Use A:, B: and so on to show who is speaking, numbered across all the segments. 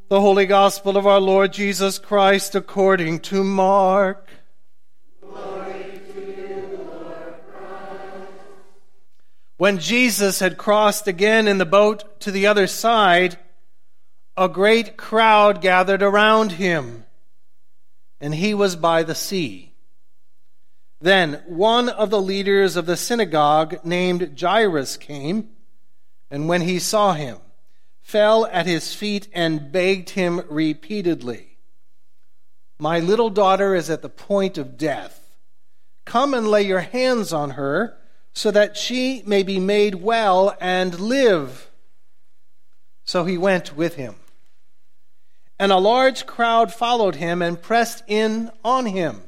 A: The Holy Gospel of our Lord Jesus Christ according to Mark.
B: Glory to you, Lord Christ.
A: When Jesus had crossed again in the boat to the other side, a great crowd gathered around him, and he was by the sea. Then one of the leaders of the synagogue named Jairus came, and when he saw him, fell at his feet and begged him repeatedly, "My little daughter is at the point of death. Come and lay your hands on her, so that she may be made well and live." So he went with him. And a large crowd followed him and pressed in on him.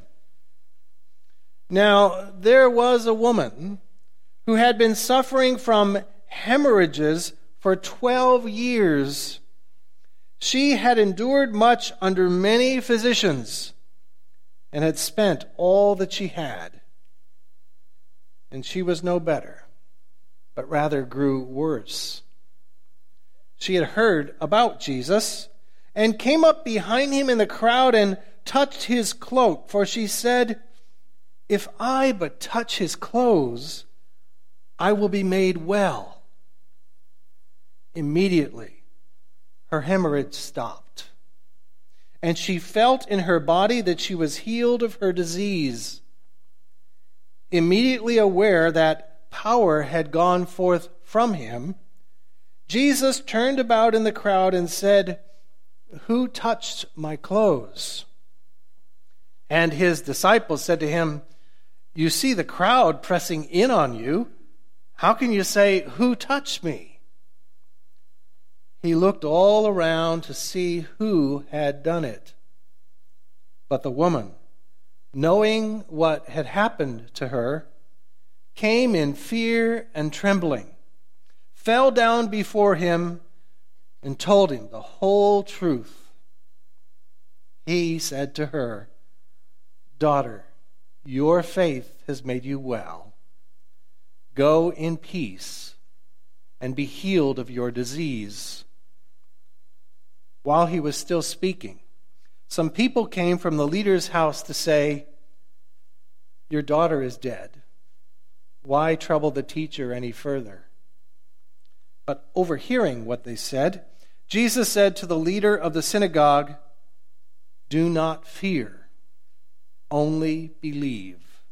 A: Now there was a woman who had been suffering from hemorrhages for 12 years. She had endured much under many physicians and had spent all that she had. And she was no better, but rather grew worse. She had heard about Jesus and came up behind him in the crowd and touched his cloak, for she said, "If I but touch his clothes, I will be made well." Immediately, her hemorrhage stopped, and she felt in her body that she was healed of her disease. Immediately aware that power had gone forth from him, Jesus turned about in the crowd and said, "Who touched my clothes?" And his disciples said to him, "You see the crowd pressing in on you. How can you say, 'Who touched me?'" He looked all around to see who had done it. But the woman, knowing what had happened to her, came in fear and trembling, fell down before him, and told him the whole truth. He said to her, "Daughter, your faith has made you well. Go in peace and be healed of your disease." While he was still speaking, some people came from the leader's house to say, "Your daughter is dead. Why trouble the teacher any further?" But overhearing what they said, Jesus said to the leader of the synagogue, "Do not fear, only believe."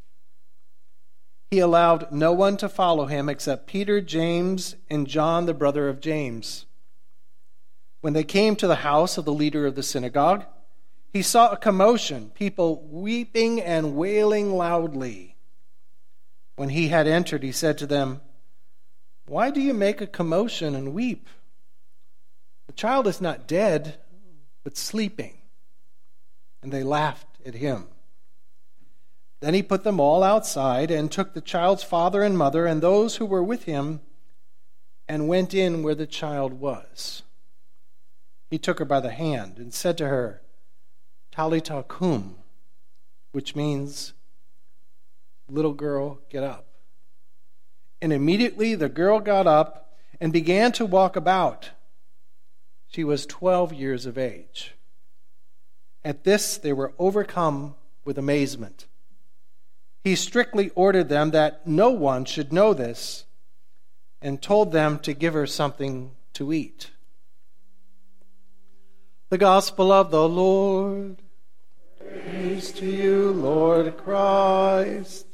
A: He allowed no one to follow him except Peter, James, and John, the brother of James. When they came to the house of the leader of the synagogue, he saw a commotion, people weeping and wailing loudly. When he had entered, he said to them, "Why do you make a commotion and weep? The child is not dead, but sleeping." And they laughed at him. Then he put them all outside and took the child's father and mother and those who were with him and went in where the child was. He took her by the hand and said to her, "Talitha cum," which means, "Little girl, get up." And immediately the girl got up and began to walk about. She was 12 years of age. At this they were overcome with amazement. He strictly ordered them that no one should know this and told them to give her something to eat. The Gospel of the Lord. Praise to you, Lord Christ.